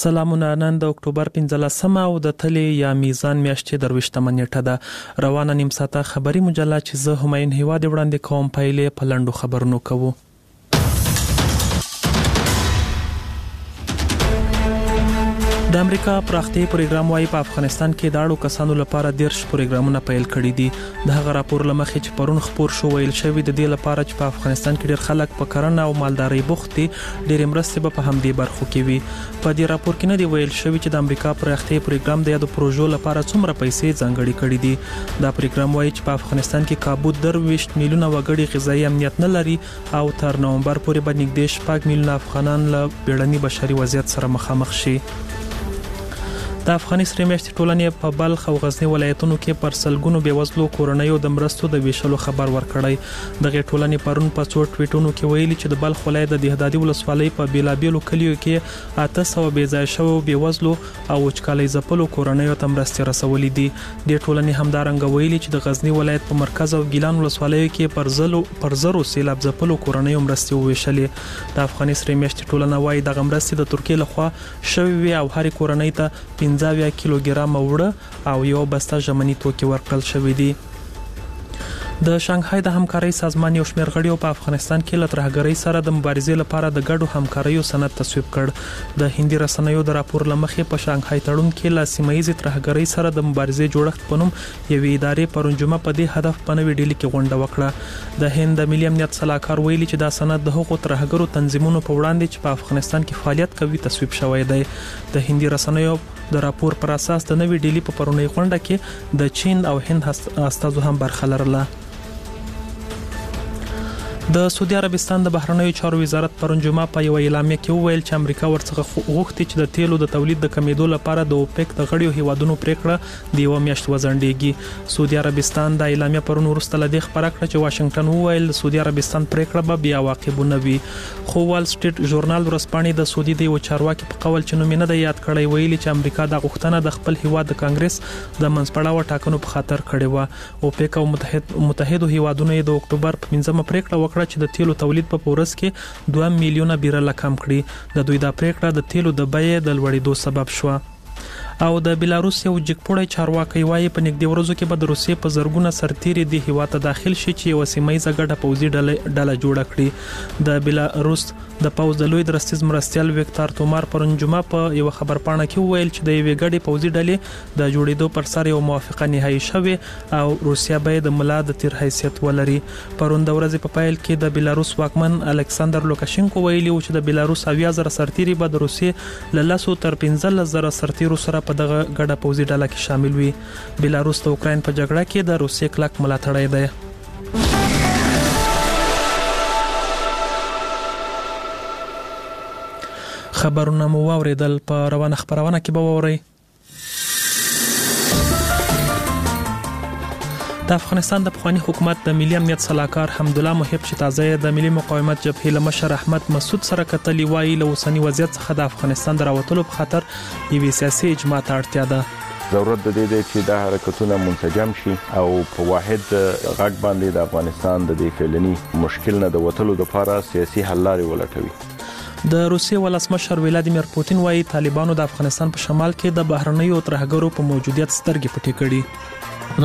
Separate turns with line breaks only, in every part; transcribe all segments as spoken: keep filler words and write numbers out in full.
سلامونه. نن د اکتوبر پنځلسمه او د تلې یا میزان میاشتې درویشتمه نیټه ده. روانه نیم ساعته خبري مجله چې زه هماین هیواد وړاندې کوم پیلې په لنډو خبرونو کوو. د امریکا پراختي پروګرام وايي په افغانستان کې د اړو کسانو لپاره دیرش پروګرامونه پیل کړي دي. د هغه راپور لمخې چې پرون خبر شو ویل شوی د دې لپاره چې په افغانستان کې ډېر خلک په کرنه او مالدارۍ بوخت دي، ډېر مرستې به په همدې برخو کې وي. په دې راپور کې نه دی ویل شوی چې د امریکا پراختي پروګرام د یادو پروژو لپاره څومره پیسې ځانګړي کړي دي. دا پروګرام وايي چې په افغانستان کې کابو درویشت میلیونه وګړي غذایی امنیت نه لري او تر نومبر پورې به نږدې شپږ میلیونه افغانان له بیړني بشري وضعیت سره مخامخ شي. د افغاني سره میاشتې ټولنې په بلخ او غزنی ولایتونو کې پر سلګونو بیوزلو کورنیو د مرستو د ویشلو خبر ورکړی. دغه ټولنې پرون په څو ټویټونو کې ویلي چې د بلخ ولایت د دهدادي ولسوالۍ په بیلابیلو کلیو کې اته سوه بیځای شوو بیوزلو او وچکالۍ ځپلو کورنیو ته مرستې رسولې دي. د ټولنې همدارنګه ویلي چې د غزنی ولایت په مرکز او ګیلان ولسوالیو کې پر زلو پر زرو سیلاب ځپلو کورنیو مرستې وویشلې. د افغاني سره میاشتې ټولنه وايي دغه مرستې د ترکیې لخوا شوې وي او هر کورنۍ ته پنځه کیلوګرام وړه او یو بسته ژمنی توکي ورکړل شوې دي. د شانګهای د همکارۍ سازمان یو شمېر غړیو په افغانستان کې له ترهګرۍ سره د مبارزې لپاره د ګډو همکاریو سند تصویب کړ. د هندي رسنیو د راپور لمخې په شانګهای تړون کې له سیمه‌ییزې ترهګرۍ سره د مبارزې جوړښت په نوم یوې ادارې پرون جمعه په دې هدف په نوې ډیلي کې غونډه وکړه. د هند د ملي امنیت صلاحکار ویلي چې دا سند د هغو ترهګرو تنظیمونو په وړاندې چې په افغانستان کې فعالیت کوي تصویب شوی دی. د هندي رسنیو د راپور پر اساس د نوې ډیلي په پرونی غونډه کې د چین او هند استازو هم برخه لرله. د سعودي عربستان د بهرنیو چارو وزارت پرون جمعه په یو اعلامیه کې وویل چې امریکا ورڅخه غوښتي چې د تیلو د تولید د کمیدو لپاره د اوپک د غړیو هیوادونو پریکړه د یو میاشت وزندېږي. سعودي عربستان د اعلامیه پرون وروسته له دې خبره کړه چې واشنگټن وویل سعودي عربستان پریکړه به بیا عواقبونه وي. خو وال سټریټ ژورنال ورځپاڼې د سعودي د یو چارواکي په قول چې نوم نه دی یاد کړی ویلي چې امریکا د غوښتنه د خپل هیواد د کانګرس د منځپړاو ټاکنو په خاطر کړې و. اوپک او متحد متحدو هیوادونو د اکتوبر په پنځمه پریکړه وکړه چې د تیلو تولید په ورځ کې دوه میلیونه بیرل کم کړي. د دوی دا پریکړه د تیلو د بیې د لوړېدو سبب شو. او د بیلاروس یو جګپوړی چارواکي وايي په نږدې ورځو کې به د روسیې په زرګونه سرتیري د هیواد ته داخل شي چې یو سیمایي ګډه پوځي ډله جوړه کړي. د بیلاروس د پوځ د لوی درستیز مرستیال وکتور تومار پرون جمعه په یو خبرپاڼه کې ویل چې د یوې ګډې پوځي ډلې د جوړېدو پر سر یو موافقه نهایی شوه او روسیا به د ملا د تیر حیثیت ولري. پرون د ورځې په پایل کې د بیلاروس واکمن الکساندر لوکاشینکو ویلي و چې د بیلاروس اویا زره سرتیري به د روسیې له لسو تر پنځلس زره سرتیرو سره په دغه ګډه پوځي ډله کې شامل وي. بیلاروس د اوکراین په جګړه کې د روسیې کلک ملاتړی دی. خبرونه مو واوریدل. په روانه خبرونه کې به ووري د افغانستان د پخوانی حکومت د ملي امنیت صلاحکار حمدالله محب چې تازه د ملي مقاومت جبهې له مشر احمد مسعود سره کتلې وایي له اوسنی وضعیت څخه د افغانستان د راوتلو په خاطر یوې سیاسي اجماع ته اړتیا ده.
ضرورت د دې دی چې دا حرکتونه منسجم شي او په واحد غږ باندې د افغانستان د دې فعلني مشکل نه د وټلو لپاره سیاسي حل لارې ولټوي.
د روسیې ولسمشر ولادیمیر پوتین وايي طالبانو د افغانستان په شمال کې د بهرنیو ترهګرو په موجودیت سترګې پټې کړي.
په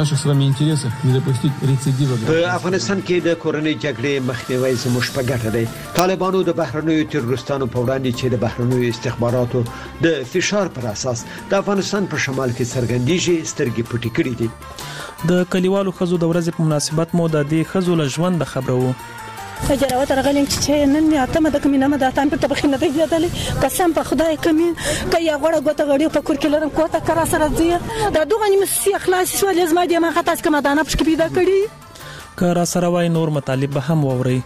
افغانستان کې د کورنۍ جګړې مخنیوي زموږ په ګټه دی. طالبانو د بهرنیو تروریستانو په وړاندې چې د بهرنیو استخباراتو د فشار پر اساس د افغانستان په شمال کې څرګندېږي سترګې پټې کړې دي.
د کلیوالو خزو د ورځې په مناسبت مو د دې خزو له ژوند خبرو
فجروات رغلم چې نن می اتمه د کمینه مده تام په تبخینه دی یادلې قسم په خدای کمین کیا غړه غوته غړي په کور کې لرم کوته کرا سره دی دا دوه نیم سی اخلاص سو لازم دی ما خطا کما دانه پښ کې پیدا کړی
کرا سره وای نور مطالب به هم ووري.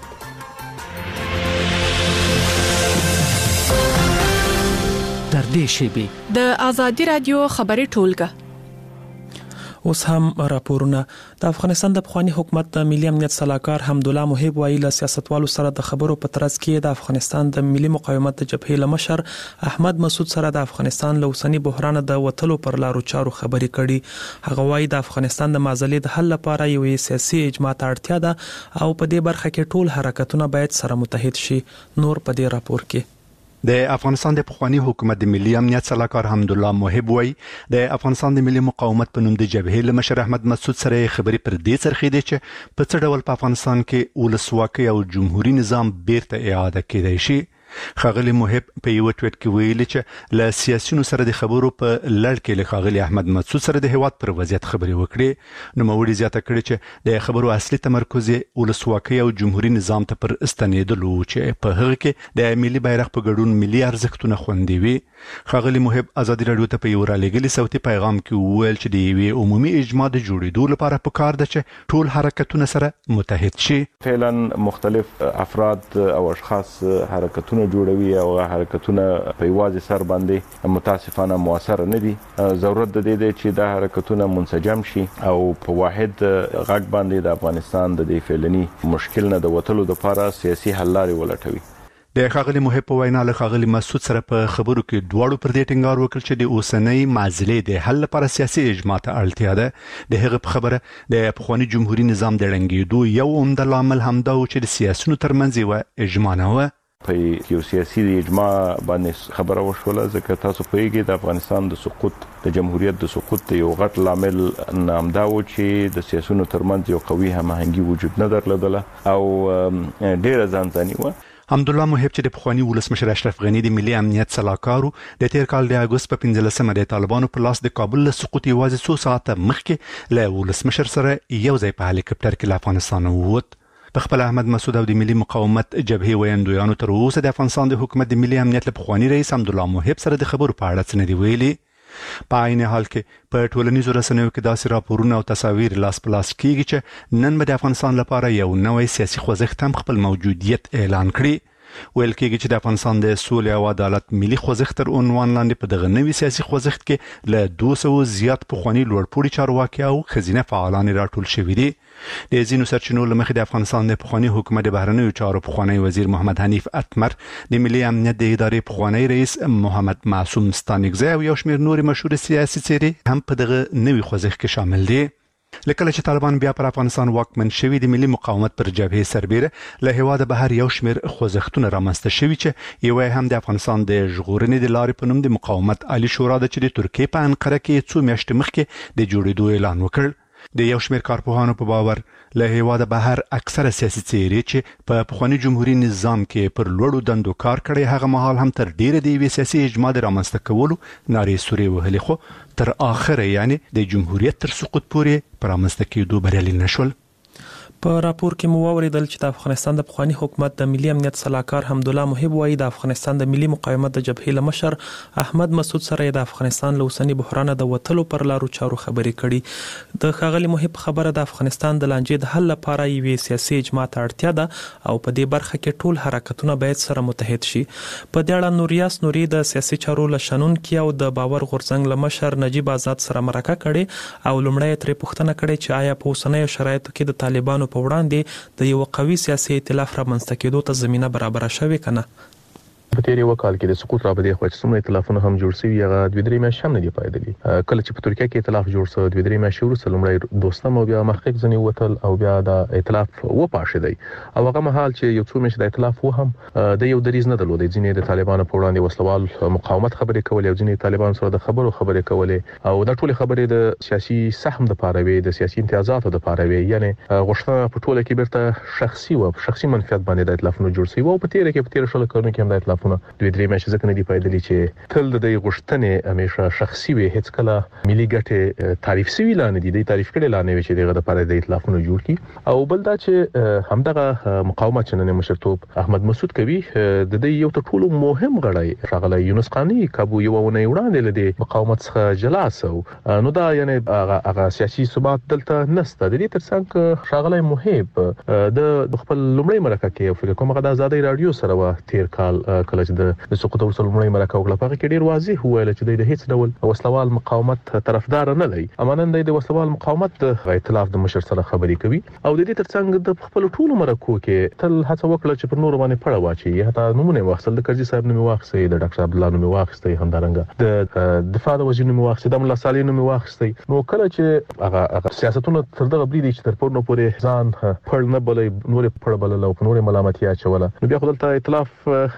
در دې شیبه
د ازادي رادیو خبري ټولګه
اوس هم راپورونه. د افغانستان د پخوانی حکومت د ملي امنیت صلاحکار حمدالله محب وایي له سیاستوالو سره د خبرو په ترڅ کې د افغانستان د ملي مقاومت د جبهې له مشر احمد مسعود سره د افغانستان له اوسنی بحران د وټلو پر لارو چارو خبرې کړي. هغه وایي د افغانستان د معضلې د حل لپاره یو سیاسي اجماع ته اړتیا ده او په دې برخه کې ټول حرکتونه باید سره متحد شي. نور په دې راپور کې
د افغانستان د پخوانی حکومت د ملي امنیت صلاحکار حمدالله محب وایي د افغانستان د ملي مقاومت په نوم د جبهې له مشر احمد مسعود سره خبرې پر دې څرخېدې چې په څه ډول په افغانستان کې ولسواکي او جمهوریت نظام بیرته اعاده کېدای شي. ښاغلي محب په یو ټویټ کې ویلي چې له سیاسيونو سره د خبرو په لړ کې له ښاغلي احمد مسعود سره د هیواد پر وضعیت خبرې وکړې. نوموړي زیاته کړې چې د خبرو اصلي تمرکز ولسواکي او جمهوریت نظام ته پر استنېدلو چې په هغه کې د ملي بیرغ په ګډون ملي ارزښتونه خوندي وي. ښاغلي محب ازادي راډیو ته په یو رالېږلي صوتي پیغام کې وویل چې د یوې عمومي اجماع د جوړېدو لپاره پکار ده چې ټول حرکتونه سره متحد شي.
فعلا مختلف افراد او اشخاص حرکتونه جوړوي او حرکتونه په یوازې سر باندې متاسفانه موثر نه دي. ضرورت د دې دی چې دا حرکتونه منسجم شي او په واحد غږ باندې د افغانستان د دې فعلني مشکل نه د وتلو لپاره سیاسي حل لارې ولټوي.
د ښاغلي محب په وینا له ښاغلي مسعود سره په خبرو کې دواړو پر دې ټینګار وکړ چې د اوسنۍ معضلې د حل لپاره سیاسي اجماع ته اړتیا ده. د هغه په خبره د پخواني جمهوریت نظام د ړنګېدو یو عمده لامل همدا و چې د سیاسيونو ترمنځ یوه اجماع نه وه.
په یو سیاسي اجماع باندې خبره وشوله ځکه تاسو پوهیږئ د افغانستان د سقوط د جمهوریت د سقوط یو غټ لامل نامدا و چې د سیاسيونو ترمنځ یو قوي هماهنګي وجود نه درلودله او ډېره ځانځاني وه.
حمدالله محب چې د پخوانی ولسمشر اشرف غنی د ملي امنیت صلاحکارو د تیر کال د اګوست په پنځلسمه د طالبانو په لاس د کابل له سقوط یوازې څو ساعته مخکې له ولسمشر سره یو ځای په هلیکاپټر کې له افغانستان ووت. په خپل احمد مسعود او د ملي مقاومت جبهې ویاندویانو تر اوسه د افغانستان د حکومت د ملي امنیت له پخوانی رئیس حمدالله محب سره د خبرو په اړه څه نه دي ویلي. په عین حال کې په ټولنیزو رسنیو کې داسې راپورونه او تصاویر لاس په لاس کېږي چې نن به د افغانستان لپاره یو نوی سیاسي خوځښت هم خپل موجودیت اعلان کړي. ویل کېږي چې د افغانستان د سولې او عدالت ملي خوځښت تر عنوان لاندې په دغه نوي سیاسي خوځښت کې له دوه سوه زیات پخواني لوړپوړي چارواکي او ښځینه فعالان راټول شوي دي. د ځینو سرچینو له مخې د افغانستان د پخواني حکومت د بهرنیو چارو پخوانی وزیر محمد حنیف اتمر، د ملي امنیت د ادارې پخوانی رئیس محمد معصوم ستانکزی او یو شمېر نورې مشهور سیاسي څېرې هم په دغه نوي خوځښت کې شامل دي. لکه چې طالبان بیا پر افغانستان واکمن شوي د ملي مقاومت پر جبهې سربېره له هیواده بهر یو شمېر خوځښتونه رامنځته شوي چې یو هم د افغانستان د ژغورنې د لارې په نوم د مقاومت عالي شورا ده چې د ترکیې په انقره کې څو میاشتې مخکې د جوړېدو اعلان وکړ. د یو شمېر کارپوهانو په باور له هیواده بهر اکثره سیاسي څېرې چې په پخواني جمهوریت نظام کې پر لوړو دندو کار کړی هغه مهال هم تر ډیره د یوې سیاسي اجماع د رامنځته کولو نارې سورې وهلې، خو تر اخره یعنی د جمهوریت تر سقوط پورې پر رامنځته کېدو بریالي نشول.
په راپور کې مو واوریدل چې د افغانستان د پخوانی حکومت د ملي امنیت صلاحکار حمدالله محب وایي د افغانستان د ملي مقاومت د جبهې له مشر احمد مسعود سره د افغانستان له اوسني بحران د وتلو پر لارو چارو خبرې کړي. د ښاغلي محب خبره د افغانستان د لانجې د حل لپاره یوې سیاسي اجماع ته اړتیا ده او په دې برخه کې ټول حرکتونه باید سره متحد شي. په دې اړه نوریاس نوري د سیاسي چارو له شنونکي او د باور غورځنګ له مشر نجیب آزاد سره مرکه کړې او لومړی ترې پوښتنه کړې چې آیا په اوسنیو شرایطو کې د طالبانو په وړاندې د یو قوي سیاسي ائتلاف رامنځته کېدو ته زمينه برابر شوې کنه.
په تیر یو کال کې د سقوط رابطې خو چې څومره ائتلافونه هم جوړ شوي هغه دوه درې میاشتې هم نه دی پایدلی. کله چې په ترکیه کې ائتلاف جوړ شو دوه درې میاشتې وروسته لومړی دوستم او بیا محقق ځنی وتل او بیا د ائتلاف و پاشه دی او هغه مهال چې یو څو میاشتې د ائتلاف و هم د یو دریز نه درلود. ځینې د طالبانو په وړاندې وسلوال مقاومت خبرې کولې او ځینې طالبان سره د خبرو خبرې کولې او د ټولې خبرې د سیاسي سهم د پاره وي د سیاسي امتیازاتو د پاره وي یعنی غوښتنه په ټوله کې بیرته شخصي و شخصي منفعت باندې د ائتلافونو جوړ شوی او په تیر کې په تیر شل کارونو کې هم د ائتلافونو دوه درې چې ځکه نه دی پایدلی چې تل د دې غوښتنې همیشه شخصي وي هیڅ کله ملي ګټې تعریف سوي لانه دي د تعریف کړي لانه وي چې دغه د پاره د ائتلافونو جوړ کی او بل دا چې همدغه مقاومت چې نن مشرتوب احمد مسعود کوي د دې یو ټولو مهم غړی شغله یونس قانی کابو یو ونه وړاندې لدی مقاومت څخه جلا سو نو دا یعنی هغه سیاسي ثبات دلته نسته. د دې ترڅنګ شغله محب د خپل لومړی مرکه کې فکر کوم غدا آزادۍ رادیو سره و تیر کال کله چې د سقوط ورسره لومړی مرکه وکړه په کې ډیر واضح وویل چې د هیڅ ډول وسلوال مقاومت طرفدار نه دی. امانن د وسلوال مقاومت د ائتلاف د مشر سره خبرې کوي او د دې ترڅنګ د خپل ټولو مرکو کې تل هڅه وکړه چې پر نور باندې پړه واچي حتی نمونه واخصل د کرزي صاحب نوم واخصي د ډاکټر عبد الله نوم واخصي همدارنګه د دفاع د وزیر نوم واخصي د مولا صالح نوم واخصي. نو کله چې هغه سیاستونه تر دغه بریدي چې تر پورنو پورې ځان پړ نه بلې نور پړ بلل او نور ملامتیا چوله نو بیا خپل ائتلاف نسی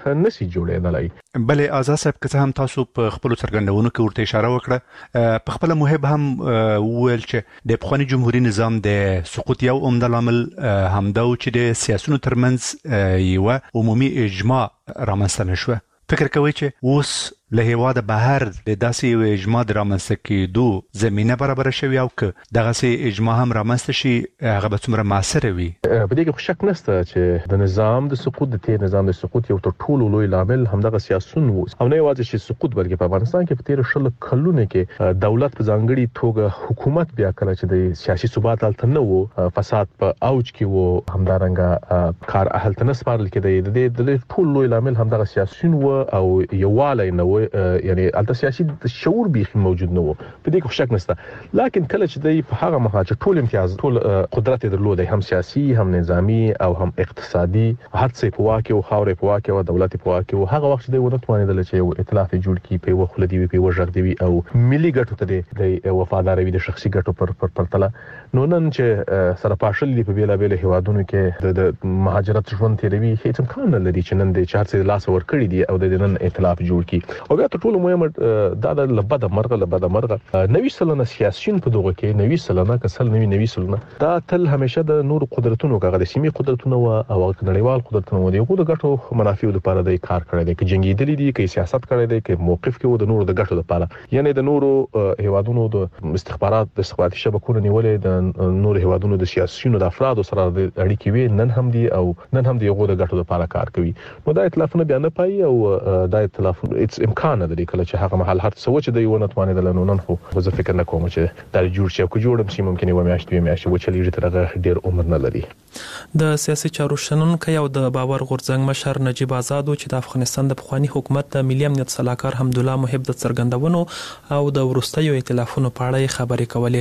نشي جوړېدلای.
بلې آزاد صاحب که څه هم تاسو په خپل څرګندونو کې ورته اشاره وکړه، په خپل محب هم وویل چې د پخواني جمهوریت نظام د سقوط یو عمده لامل همدا و چې د سیاسيونو ترمنځ یوه عمومي اجماع رامنځته نه شوه. فکر کوي چې اوس له هیواده بهر د داسې یو اجماع د رامنځته کېدو زمینه برابره شوې او که دغسې اجماع هم رامنځته شي هغه به څومره مؤثره وي؟
په دې کې شک نشته چې د نظام د سقوط د تیر نظام د سقوط یو تر ټولو لوی لامل همدغه سیاسيون وو، او نه یوازې چې سقوط بلکې په افغانستان کې په تیر شل کلونو کې دولت په ځانګړي توګه حکومت بیا کړ چې د سیاسي ثبات هلته نه وو، فساد په اوج کې وو، همدارنګه کار هلته نه سپارل کېده. د ټول لوی لامل همدغه سیاسيون وو او یووالی نه و، یعنی الته سیاسي شعور بیخي موجود نه و. په دې کې شک نشته، لکه کله چې د په هغه مخه چې ټول امتیاز ټول قدرت درلود، هم سیاسي هم نظامی او هم اقتصادي، هر څه په واکه او خاورې په واکه او دولت په واکه، او هغه وخت د ونه توانیدل چې یو ائتلاف جوړ کړي په یو خلدي وي، په یو ژغ دی او ملي ګټو ته د وفادار وي، د شخصي ګټو پر پر پرتله. نو نن چې سره پاشل دی په بیلا بیل هوادونو کې د مهاجرت ژوند تیروي، هیڅ امکان نه لري چې نن د چار څه لاس ور کړی دی او د نن ائتلاف جوړ کړي. او بیا ته ټول مهمه دا د لبد مرغه لبد مرغه نوي سلنه سیاسيون په دغه کې نوي سلنه کسل نوي نوي سلنه دا تل همیشه د نور قدرتونو کغه د سیمې قدرتونو او نړیوال قدرتونو دی غو د ګټو منافع لپاره د کار کړی دی، کې جنگیدلی دی، کې سیاست کړی دی، کې موقف کې و د نور د ګټو لپاره، یعنی د نورو هیوادونو د استخبارات د استخباراتي شبکو نیولې د نور هیوادونو د سیاسيونو د افراد سره د اړیکې وي، نن هم دی او نن هم دی غو د ګټو لپاره کار کوي. نو دا ائتلافونه بیا نه پای او دا ائتلاف هیڅ امکان نه لري کله چې هغه محل هر څه و چې د یو نه توانیدل. نو نن خو زه فکر نه کوم چې دا جوړ شي، او که جوړم شي ممکن یو میاشت وي میاشت و چې لږ تر هغه ډیر عمر نه لري.
د سیاسي چارو شنونکو او د باور غورځنګ مشر نجیب آزاد چې د افغانستان د پخوانی حکومت د ملي امنیت صلاحکار حمدالله محب د څرګندونو او د وروستیو ائتلافونو په اړه خبرې کولې.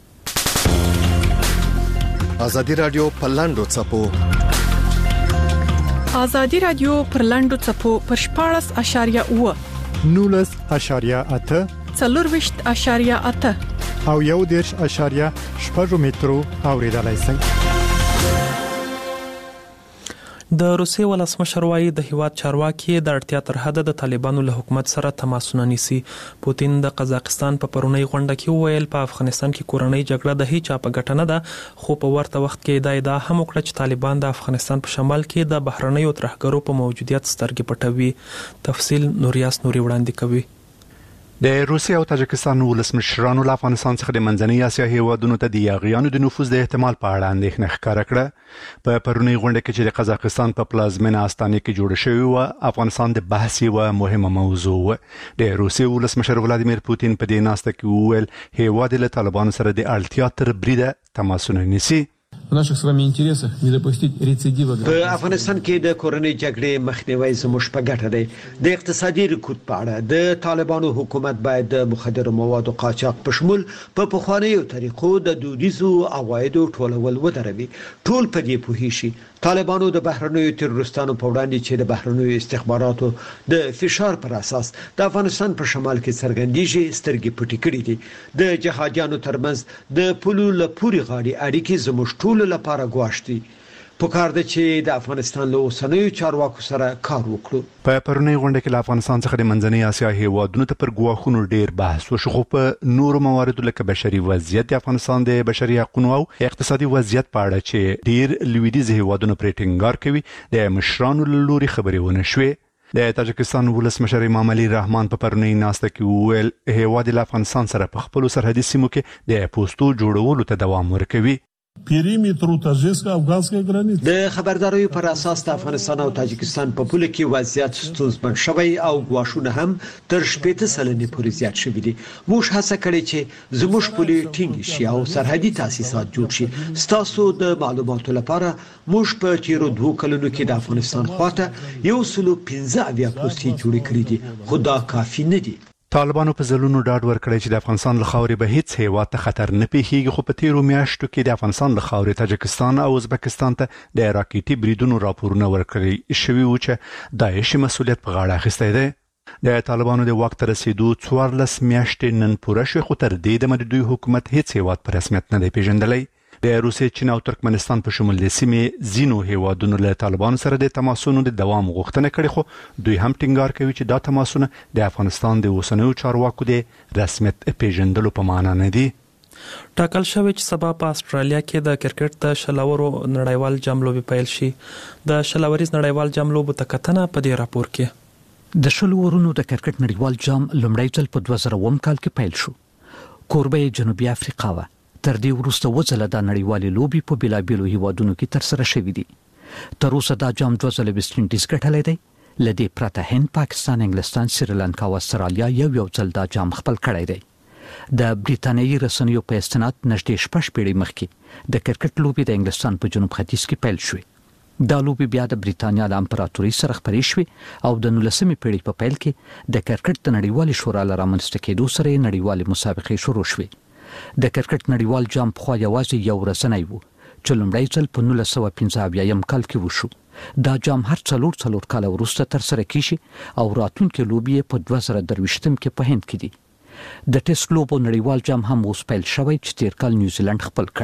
ازادي رادیو په لاندو چپو
ازادي رادیو پر لاندو چپو پر شپاړس اشاریه اوه
نولس اشاریه اته
څلورویشت اشاریه اته
او یو دیرش اشاریه شپږ مترو اوریدلای شئ.
د روسیې ولسمشر وايي د هیواد چارواکي د اړتیا تر حده د طالبانو له حکومت سره تماسونه نیسي. پوتین د قزاقستان په پرونی غونډه کې وویل په افغانستان کې کورنۍ جګړه د هیڅ په ګټه نه ده، خو په ورته وخت کې دا ادعا هم وکړه چې طالبان د افغانستان په شمال کې د بهرنیو ترهګرو په موجودیت سترګې پټوي. تفصیل نوریاس نوري وړاندې کوي.
د روسیې او تاجکستان ولسمشرانو له افغانستان څخه د منځنۍ اسیا هیوادونو ته د یاغیانو د نفوذ د احتمال په اړه اندېښنه ښکاره کړه. په پرونی غونډه کې چې د قزاقستان په پلازمینه استانه کې جوړه شوې و، افغانستان د بحث یوه مهمه موضوع و. د روسیې ولسمشر ولادیمیر پوتین په دې ناسته کې وویل هیواد له طالبانو سره د اړتیا تر بریده تماسونه نیسي.
В наших с вами интересах не допустить рецидива.
په افغانستان کې د کورنۍ جګړې مخنیوي زموږ په ګټه دی. د اقتصادي رکود په اړه د طالبانو حکومت باید د مخدر موادو قاچاق په شمول په پخوانیو طریقو د دودیزو عوایدو ټولول ودروي. ټول په دې پوهی شي طالبانو د بهرنیو تروریستانو په وړاندې چې د بهرنیو استخباراتو د فشار پر اساس د افغانستان په شمال کې څرګندېږي سترګې پټې کړې دي. د جهادیانو ترمنځ د پولو لپوري غاړي اړیکې زموږ ټول لپاره ګواښ دي. پکار ده چې د افغانستان له اوسنیو چارواکو سره کار وکړو.
په پرونی غونډه کې له افغانستان څخه د منځنۍ اسیا هیوادونو ته پر ګواښونو ډیر بحث وشو، خو په نورو مواردو لکه بشري وضعیت، د افغانستان د بشري حقوقو او اقتصادي وضعیت په اړه چې ډیر لویدیځ هیوادونو پرې ټینګار کوي د مشرانو له لوري خبرې ونه شوې. د تاجکستان ولسمشر امام علي رحمان په پرونی ناسته کې وویل هیواد له افغانستان سره په خپل سرحدي سیمو کې د پوسټو جوړولو ته دوام ورکوي.
периметру таджикско-афганской границы.
د خبرداريو پر اساس د افغانستان او تاجکستان په پوله کې وضعیت ستونزمن شوی او غواښونه هم تر شپږ سلنې پورې زیات شوي دي. موږ هڅه کړې چې زموږ پولې ټینګ شي او سرحدي تاسیسات جوړ شي. ستاسو د معلوماتو لپاره موږ په تیرو دوه کلونو کې د افغانستان خواته یو سلو پنځه اویا پوسټې جوړې کړې دي، خو دا کافي نه دي.
طالبانو په ځلونو ډاډ ورکړی چې د افغانستان له خاورې به هیڅ هیواد ته خطر نه پیښیږي، خو په تیرو میاشتو کې د افغانستان له خاورې تاجکستان او ازبکستان ته د راکېټي بریدونو راپورونه ورکړل شوي وو چې داعش مسؤلیت په غاړه اخیستی دی. د طالبانو د واک ته رسیدو څوارلس میاشتې نن پوره شوې، خو تر دې دمه د دوی حکومت هیڅ هیواد په رسمیت نه دی پیژندلی. د روسیې، چین او ترکمنستان په شمول د سیمې ځینو هیوادونو له طالبانو سره د تماسونو د دوام غوښتنه کړې، خو دوی هم ټینګار کوي چې دا تماسونه د افغانستان د اوسنیو چارواکو د رسمیت پیژندلو په معنا نه دي.
ټاکل شوی چې سبا په استرالیا کې د کرکټ د شلورو نړیوال جام لوبې پیل شي. د شلوریز نړیوال جام لوبو ته کتنه په دې راپور کې.
د شلورونو د کرکټ نړیوال جام لومړی ځل په دوه زره اووم کال کې پیل شو. کوربه جنوبي افریقا و. تر دې وروسته وځله د نړیوالې لوبې په بېلابېلو هیوادونو کې ترسره شوې دي. تر اوسه دا جام دوه ځله ویسټ انډیز ګټلی دی. له دې پرته هند، پاکستان، انګلستان، سریلانکا او استرالیا یو یو ځل دا جام خپل کړی دی. د بریتانیایي رسنیو په استناد نږدې شپږ پیړۍ مخکې د کرکټ لوبې د انګلستان په جنوب ختیځ کې پیل شوې. دا لوبې بیا د بریتانیا د امپراتورۍ سره خپرې شوې او د نولسمې پیړۍ په پیل کې د کرکټ د نړیوالې شورا له رامنځته کېدو سره یې نړیوالې مسابقې شروع شوې. د کرکټ نړیوال جام پخوا یوازې یو ورځنی و چې لومړی ځل په نولس سوه پنځه اویایم کال کې وشو. دا جام هر څلور څلور کاله وروسته ترسره کیږي او راتلونکې لوبې په دوه زره درویشتم کې په هند کې دي. د ټیسټ لوبو نړیوال جام هم اوس پیل شوی چې تیر کال نیوزیلند خپل کړ.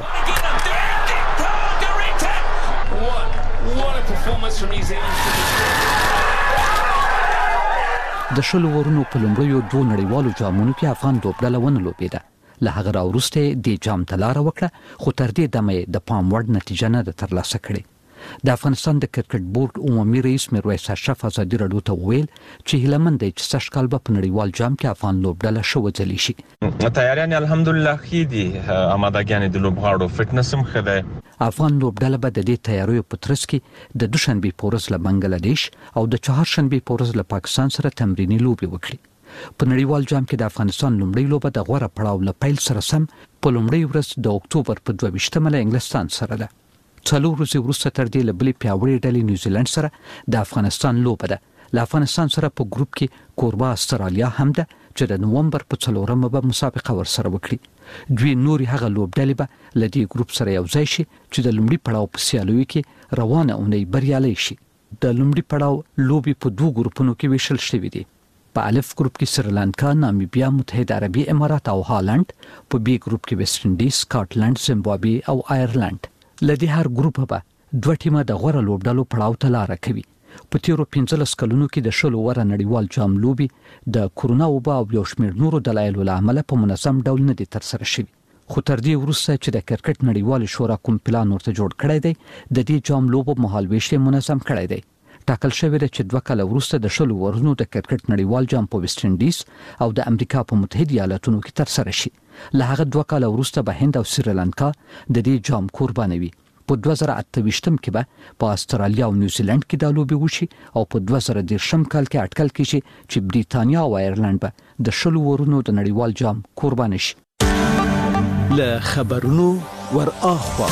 د شلو ورونو په لومړیو دوه نړیوالو جامونو کې افغان لوبډله ونه لوبېده. له هغه راوروسته د جام ته لاره وکړه، خو تر دې دمه د پام وړ نتیجه نه ده ترلاسه کړې. د افغانستان د کرکټ بورډ عمومي رئیس میرویس اشرف ازادي راډیو ته وویل چې هیلهمند دی چې سږ کال به په نړیوال جام کې افغان لوبډله ښه وځلې شي.
تیاریان الحمدلله ښې دي، آمادګیانې د لوبغاړو فټنس هم ښه دی.
افغان لوبډله به د دې تیاریو په ترڅ کې د دوشنبې په ورځ له بنګلادیش او د چهارشنبې په ورځ له پاکستان سره تمریني لوبې وکړي. په نړیوال جام کې د افغانستان لومړی لوبه د غوره پړاو له پیل سره سم په لومړۍ ورځ د اکتوبر په دوه ویشتمه له انګلستان سره ده. څلور ورځې وروسته تر دې له بلې پیاوړې ډلې نیوزیلند سره د افغانستان لوبه ده. له افغانستان سره په ګروپ کې کوربه استرالیا هم ده چې د نومبر په څلورمه به مسابقه ورسره وکړي. دوی نورې هغه لوبډلې به له دې ګروپ سره یو ځای شي چې د لومړي پړاو په سیالیو کې روانه اونۍ بریالۍ شي. د لومړي پړاو لوبې په دوه ګروپونو کې ویشل شوې دي. په الف ګروپ کې سریلانکا، نامیبیا، متحده عربي امارات او هالند. په بی ګروپ کې ویسټ انډیز، سکاټلند، زیمبابوې او آیرلند. لدی هر ګروپ به دوه ټیمه د غوړه لوبډلو پړاو ته لاره کوي. په تیرو پنځلس کلونو کې د شلو وره نړیوال جام لوبې د کورونا وبا او یو شمېر نورو دلایلو له امله په منظم ډول نه دي ترسره شوي. خو تر دې وروسته چې د کرکټ نړیوال شورا کوم پلان ورته جوړ کړی دی، د دې جام لوبو مهالویش منظم کړی دی. ټاکل شوی دی چې دوه کاله وروسته د شلو ورونو د کرکټ نړیوال جام په ویسټ انډیز او د امریکا په متحده ایالاتونو کې ترسره شي. له هغه دوه کاله وروسته به هند او سریلانکا د دې جام قرباني وي. په دوه زره اته ویشتم کې به په استرالیا او نیوزیلند کې د لوبې وشي او په دوه زره دېرشم کال کې اټکل کیږي چې بریتانیا او آیرلند به د شلو ورونو د نړیوال جام قرباني شي.
له خبرونو ور اخوا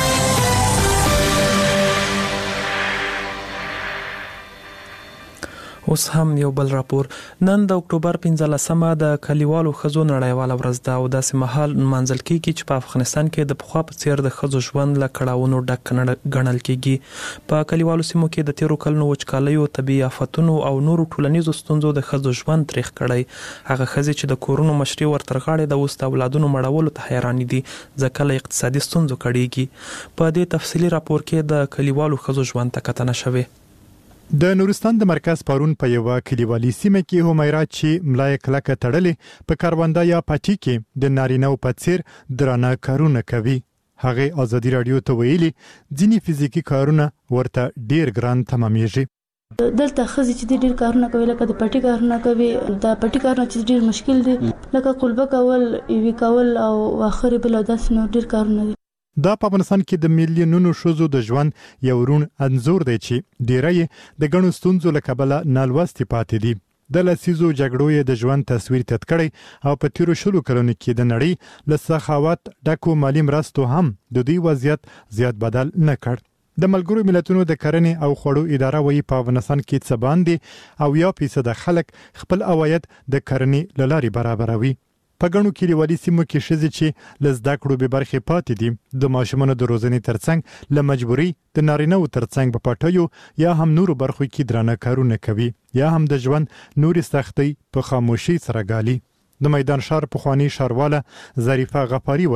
اوس هم یو بل راپور. نن د اکتوبر پنځلسمه د کلیوالو ښځو نړیواله ورځ ده او داسې مهال نمانځل کیږي چې په افغانستان کې د پخوا په څیر د ښځو ژوند له کړاوونو ډک ګڼل کیږي. په کلیوالو سیمو کې د تیرو کلونو وچکالیو، طبي آفتونو او نورو ټولنیزو ستونزو د ښځو ژوند تریخ کړی. هغه ښځې چې د کورونو مشري ورترغاړې د اوس د اولادونو مړولو ته حیرانې دي ځکه له اقتصادي ستونزو کړېږي. په دې تفصیلي راپور کې د کلیوالو ښځو ژوند ته کتنه شوې.
د نورستان د مرکز پرون په یو کلیوالي سیمه کې همیرا چې ملای کلکه تړلې په کارواندا یا پټی کې د نارینه او پڅیر درانه کارونه کوي. هغه ازادي رادیو ته ویلي ځینی فزیکی کارونه ورته ډیر ګران تمامېږي.
دلته خزي چې ډیر کارونه کوي، لکه د پټی کارونه کوي. د پټی کارونه چې ډیر مشکل دي، لکه قلبه کول، ایوي کول او اخر بل داس نو ډیر کارونه دي.
دا په افغانستان کې د میلیونونو ښځو د ژوند یو رون انزور دی چې ډیری د ګڼو ستونزو له کبله نالوستې پاتې دي. د لسیزو جګړو یې د ژوند تصویر تت کړی او په تیرو شلو کلونو کې د نړۍ له سخاوت ډکو مالي مرستو هم د دوی وضعیت زیات بدل نه کړ. د ملګرو ملتونو د کرنې او خوړو اداره وایي په افغانستان کې څه باندې او یا فیصد خلک خپل عواید د کرنې له لارې برابروي. په ګڼو کلیوالي سیمو کې ښځې چې له زده کړو بې برخې پاتې دي د ماشومانو د روزنې ترڅنګ له مجبوري د نارینه‌و ترڅنګ په پټیو یا هم نورو برخو کې درانه کارونه کوي یا هم د ژوند نورې سختۍ په خاموشي سره ګالي. د میدان ښار پخواني ښارواله ظریفه غفاري وایي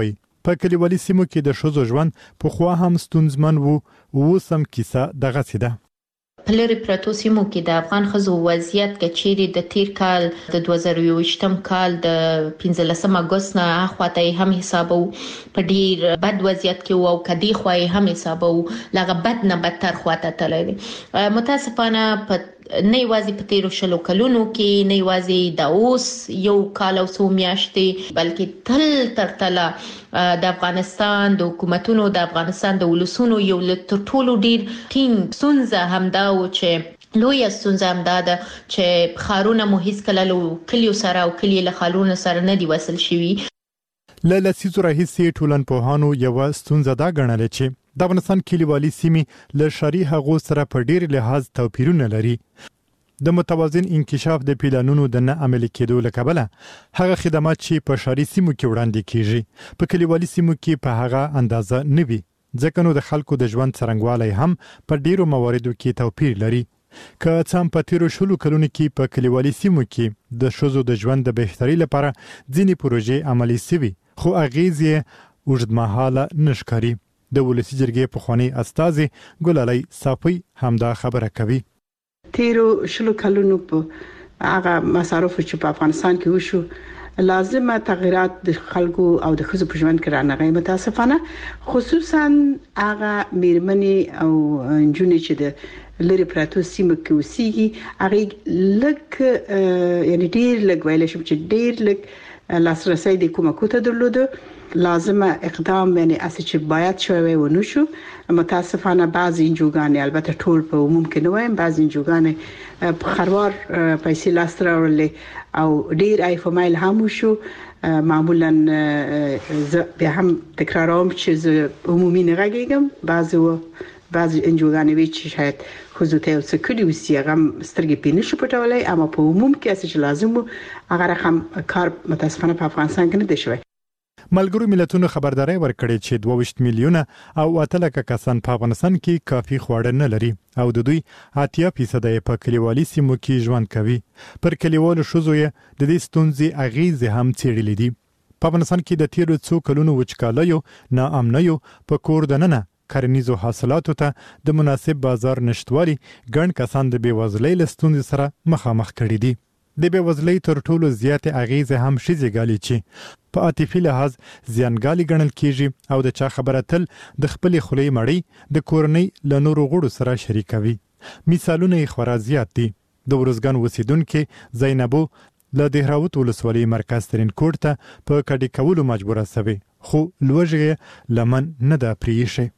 په کلیوالي سیمو کې د ښځو ژوند پخوا هم ستونزمن وو، اوس هم کیسه دغسې ده.
په لرې پرتو سیمو کې د افغان ښځو وضعیت که چیرې د تیر کال د دوه زره یوویشتم کال د پنځلسم اګوست نه اخواته هم حسابو په ډیر بد وضعیت کې وو، او کدي خوای هم حسابو لغه بد نه بدتر خواته تللی. متاسفانه په نه یوازې په تیرو شلو کلونو کې، نه یوازې د اوس یو کال او څو میاشتې، بلکې تل تر تله د افغانستان د حکومتونو، د افغانستان د ولسونو یو تر ټولو ډیر ټینګ ستونزه همدا و چې لویه ستونزه همدا ده چې ښارونه مو هیڅکله له کلیو سره او کلي له ښارونو سره نه دي وصل شوي.
له لسیزو راهیسې ټولنپوهانو یوه ستونزه دا ګڼلې چې د افغانستان کلیوالي سیمې له ښاري هغو سره په ډیر لحاظ توپیرونه لري. د متوازن انکشاف د پلانونو د نه عملي کېدو له کبله هغه خدمات چې په ښاري سیمو کې وړاندې کیږي په کلیوالي سیمو کې په هغه اندازه نه وي، ځکه نو د خلکو د ژوند څرنګوالی هم په ډیرو مواردو کې توپیر لري. که څه هم په تیرو شلو کلونو کې په کلیوالي سیمو کې د ښځو د ژوند د بهتري لپاره ځینې پروژې عملي سوي، خو اغیز یې اوږدمهاله نه ښکاري. د ولسي جرګې پخوانی استازي ګلالۍ صافی همدا خبره کوي.
تیرو شلو کلونو په هغه مصارف چې په افغانستان کې وشو لازمه تغیرات د خلکو او د ښځو په ژوند کې رانغی. متاسفانه خصوصا هغه میرمنې او نجونې چې د لری پراتو سیمه کې اوسېږي هغه لږ یعنی ډیر لږ ویل شي چې ډیر لږ لاسرسي د کومکو ته درلوده. لازمه اقدام یعنی اسی چې باید شوی ونه شو. متاسفانه بعضی انجوګانې، البته ټول په عموم کې نه وایم، بعضی انجوګانې په خروار پیسې لاس راوړلې او ډیر ای فمایل هم شو. معمولا بیا هم تکراروم چې عمومي نه غږیږم، بعضی بعضی انجوګانې وی چې شاید خو ته اوس کلی وسی هغه سترګې پینې شو پټولای، اما په عموم کې اسی چې لازم هغه رقم کار متاسفانه په افغانستان کې نه دی شوی.
ملګرو ملتونو خبرداري ورکړې چې دوه ویشت میلیونه او اته لکه کسان په افغانستان کې کافي خواړه نه لري او د دوی اتیا فیصد په کلیوالي سیمو کې ژوند کوي. پر کلیوالو ښځو یې د دې ستونزې اغیزې هم څېړلې دي. په افغانستان کې د تیرو څو کلونو وچکالیو، ناامنیو، په کور دننه کرنیزو حاصلاتو ته د مناسب بازار نشټوالي ګڼ کسان د بېوزلۍ له ستونزې سره مخامخ کړي دي. د بېوزلۍ تر ټولو زیاتې اغیزې هم ښځې ګالي چې په عاطفي لحاظ زیانګالي ګڼل کیږي او د چا خبره تل د خپلې خولې مړۍ د کورنۍ له نورو غړو سره شریکوي. مثالونه یې خورا زیات دي. د ورزګان اوسیدونکې زینبو له دهراوت ولسوالۍ مرکز ترینکوټ ته په کډې کولو مجبوره سوې، خو لوږه لمن نه ده پریښې.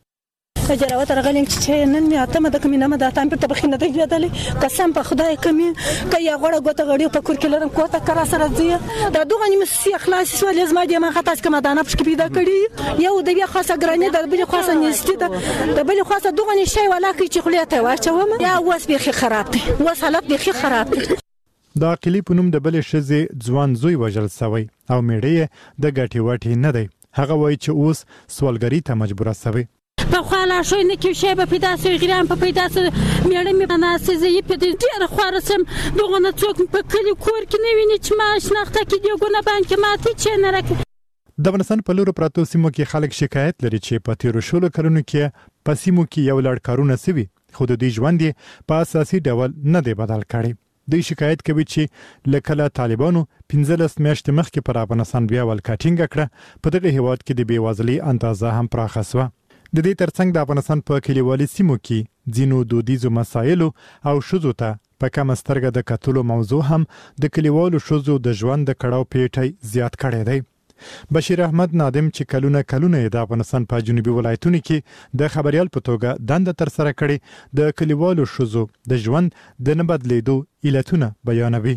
جراوت رغلم چې نن می اتمه د کمینه مده تام په بخینه د یادلې قسم په خدای کمی کیا غړه غوته غړي په کور کې لرم کوته کرا سره زی دا دوه نیم سی اخلاص سو لازم دي ما خطاس کما دانه پښ کې پیدا کړی یو د بیا خاصه ګرانه د بل خاصه نيستي د بل خاصه دوه نیم شی ولا کی چې خلیته واچوم یا وس به خراب دي وس حالت به خراب دي.
د عقلی پونم د بل شزه ځوان زوی وجل سوی او میړې د غټي وټي نه دی. هغه وای چې اوس سوالګری ته مجبوره سوی.
په خاله شوی نه کې شی په پیدا سوی غیران په پیدا سوی میړې مې ناسې زی په دې ډیر خورسم دغه نه څوک په کلی کور کې نه ویني چې ما شناخته کې دیګونه باندې ماتي چې نه راک.
د افغانستان په لورو پراتو سیمو کې خلک شکایت لري چې په تیرو شلو کلونو کې په سیمو کې یو لړ کارونه سوي، خو د دې ژوند په اساسي ډول نه دی بدل کړی. دوی شکایت کوي چې لکه طالبانو پنځلس میاشتې مخکې پر افغانستان بیا ولکټینګ کړه، په دغه هیواد کې د بیوزلۍ اندازه هم پراخه شوه. د دې ترڅنګ د افغانستان په کلیوالي سیمو کې ځینو دودیزو مسایلو او ښځو ته په کمه سترګه د کتلو موضوع هم د کلیوالو ښځو د ژوند د کړاو پیټی زیات کړی دی. بشیر احمد نادم چې کلونه کلونه د افغانستان په جنوبي ولایتونو کې د خبريال په توګه دنده تر سره کړي، د کلیوالو ښځو د ژوند د نه بدلیدو علتونه بیانوي.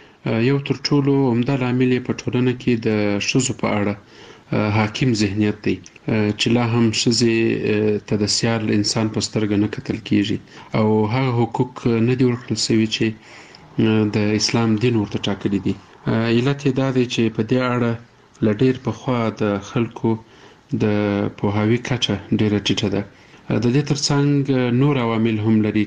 یو تر ټولو عمده لامل په ټولنه کې د ښځو په اړه حاکم ذهنیت دی چې لا هم ښځې ته د سیال انسان په سترګه نه کتل کیږي او هغه حقوق نه دی ورکړل شوی چې د اسلام دین ورته ټاکلي دي. علت یې دا دی چې په دې اړه لډیر په خوا د خلکو د پوهاوی کچه ډیره ټیټه ده. د دې ترڅنګ نور عوامل هم لري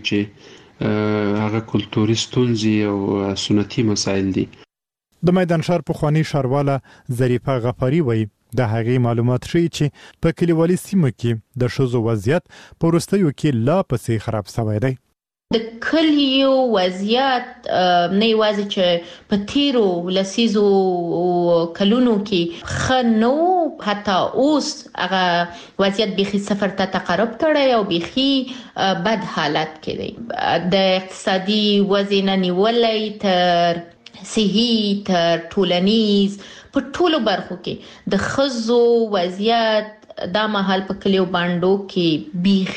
چې هغه کلتوري ستونزې او سنتي مسایل دي.
د میدان شهر پخوانی ښارواله ظریفه غفاری وایي د هغې معلومات ښیي چې په کلیوالي سیمو کې د ښځو وضعیت په وروستیو کې لا پسې خراب شوی دی.
د کلیو وضعیت نه یوازې چې په تیرو لسیزو کلونو کې خنو حتی اوس هغه وضعیت بيخي صفر ته تقرب کړی او بيخي بد حالت کې دی. د اقتصادي وضع نه نیولې تر صحي تر ټولنیز په ټولو برخو کې د خزو وضعیت دا محل په کلیو باندو کې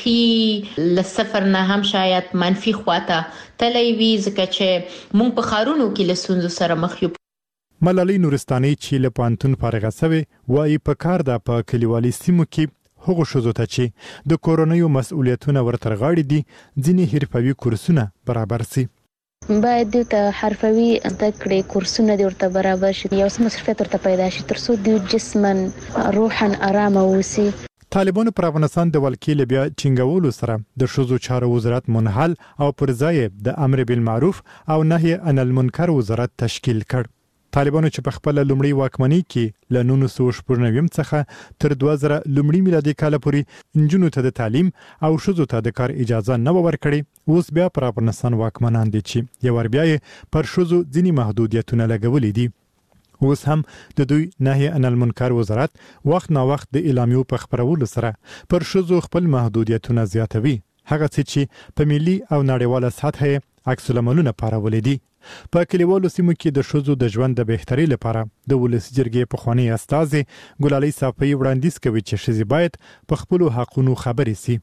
بيخي لصفر نه هم شاید منفي خواته تلوي ځکه چې مونږ په خارونو کې لسونځو سره مخ یو.
ملالۍ نورستاني چې له پانتون فارغه شوی وایي په کار د په کلیوالي سیمو کې هغه شوزو ته چې د کورونیو مسؤلیتونه ورترغاړي دي ځینې حرفوي کورسونه برابر سي.
باید د ته حرفوي زده کړې کورسونه د ورته برابر شي یو څه مصرفیت ورته پیدا شي تر څو د جسمن روحا آرام اوسي.
طالبانو پر افغانستان د ولکې بیا چنګولو سره د شوزو چارو وزارت منحل او پر ځای د امر بالمعروف او نهي عن المنکر وزارت تشکیل کړ. طالبانو چې په خپل لومړی واکمنۍ کې له نولس سوه شپږ څخه تر دوه زره لومړي میلادي کال پورې انجونو ته د تعلیم او شوزو ته د کار اجازه نه ورکړي اوس بیا پر افغانستان واکمنان دي چې یو ور بیا پر شوزو ځینی محدودیتونه لګولې دي. اوس هم د دوی نهي عن المنکر وزارت وخت نا وخت د اعلامیو په خبرولو سره پر شوزو خپل محدودیتونه زیاتوي هغه څه چې په ملي او نړیواله سطح عکس العملونه پارولې دي. په کلیوالو سیمو کې د شوزو د ژوند د بهتري لپاره د ولس جرګې په خواني استازي ګلالۍ صافي وړاندیز کوي چې شزي باید په خپل حقونو خبرې سي.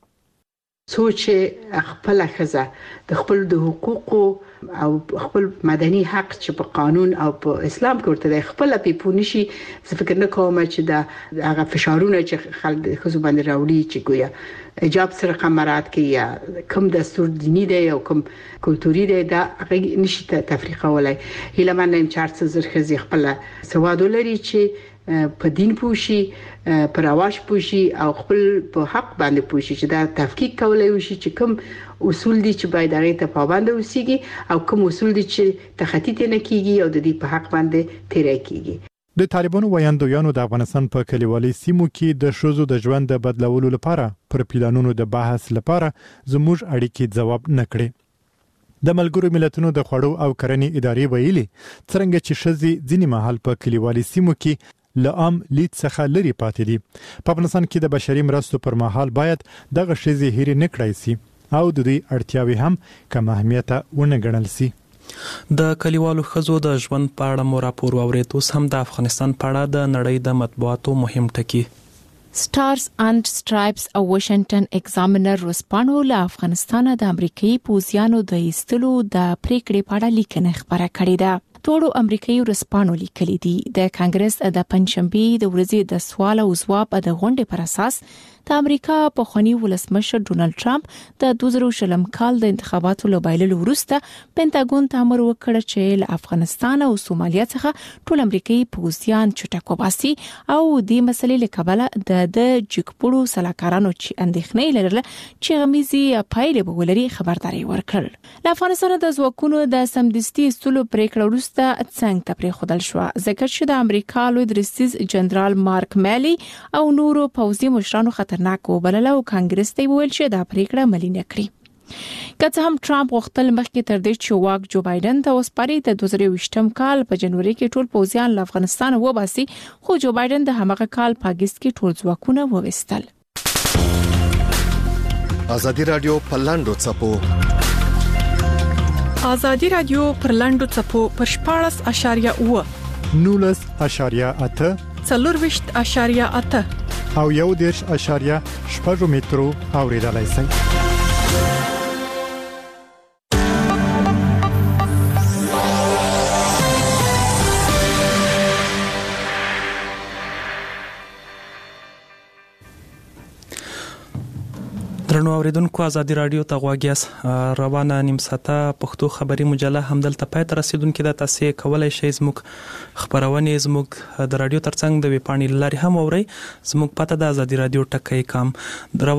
سوچ خپل خزه د خپل د حقوقو او خپل مدني حق چې په قانون او په اسلام کې ورته خپل پیپونی شي فکر نه کوم چې دا هغه فشارونه چې خلک خزو باندې راوړي چې ګویا حجاب سره قمرات کې یا کوم دستور دینی دی او کوم کلتوري دی دا هغه نشي تفریقه ولای هله من نیم چارڅ زر خزي خپل سواد لري چې په دین پوشي پر اواش پوشي او خپل په حق باندې پوشي چې دا تفکیک کولای وشي چې کوم اصول دي چې باید هغه ته پابند اوسيږي او کوم اصول دي چې تخطیت نه کیږي او د دې په حق باندې تیرې کیږي.
د طالبانو ویاندویانو د افغانستان په کلیوالي سیمو کې د شوزو د ژوند د بدلولو لپاره پر پلانونو د بحث لپاره زموږ اړیکې جواب نکړي. د ملګرو ملتونو د خوړو او کرنې ادارې ویلي څنګه چې شزي ځینی محل په کلیوالي سیمو کې لعام لید څخه لري پاتې دي. په افغانستان کې د بشري مرستو پر مهال باید دغه شزي هېر نه کړای سي او د دوی اړتیاوي هم کم اهمیت ونه ګڼل سي.
د کلیوالو خزو د ژوند په اړه مو راپور واورېد. اوس هم د افغانستان په اړه د نړۍ د مطبوعاتو مهم ټکي.
سټارز اند سټرایپس او واشنگټن ایگزامینر ورسپانو له افغانستان د امریکایي پوځیانو د ایستلو د پریکړې په اړه لیکنه خبره کړې ده. ټولو امریکایي ورسپانو لیکلي دي د کانګرس د پنځشنبه د ورځې د سوال او ځواب د غونډې پر اساس د امریکا په خونی ولسمشر ډونالد ټرمپ د دوه زره شلم کال د انتخاباتو لوبایلو وروسته پینټاګون ته امر وکړ چې له افغانستان او سومالیا څخه ټول امریکایي پوځیان چټک وباسي او د مسلې لکبله د د جګپړو سلاکارانو چې اندېښنې لرله چې غمیزي پایلې به ولري خبرداري ورکړل. له افغانستان د ځواکونو د سمدستي استلو پریکړه وروسته څنګه ته پرې خودل شو ځکه چې د امریکا لوی درستیز جنرال مارک میلی او نورو پوځي مشرانو خطرناک وبلل او کانګرس ته ویل چې دا پریکړه ملي نه کړي. که څه هم ټرمپ غوښتل مخکې تر دې چې واک جو بایدن ته وسپاري د دوه زره یوولسم کال په جنوري کې ټول پوځیان له افغانستان وباسي خو جو بایدن د همغه کال په اگست کې ټول ځواکونه وویستل.
ازادي رادیو پلاندو چپو
ازادي رادیو پر لاندو چپو پر شپاړس اشاریه اوه
نولس اشاریه اته
څلور وشت اشاریه اته
او یو دیرش اشاریه شپږ مترو اوریدلای شئ.
درنو اوریدونکو ازادي رادیو ته غواګیاس روانه نیم ساعته پښتو خبري مجله همدلته پای ته رسیدونکو د تاسو کولای شئ زموږ خبرونه زموږ د رادیو ترڅنګ د ویبپاڼې لاري هم اورئ. زموږ پته د ازادي رادیو ټکای کام